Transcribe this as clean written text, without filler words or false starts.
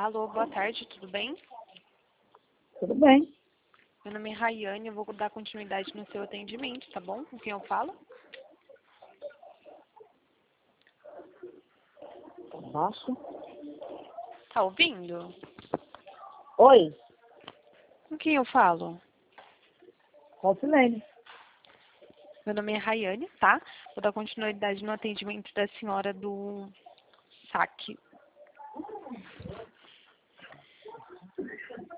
Alô, boa tarde, tudo bem? Tudo bem. Meu nome é Rayane, eu vou dar continuidade no seu atendimento, tá bom? Com quem eu falo? Baixo. Tá ouvindo? Oi, Com quem eu falo? Rosilene. Meu nome é Rayane, tá? Vou dar continuidade no atendimento da senhora do saque.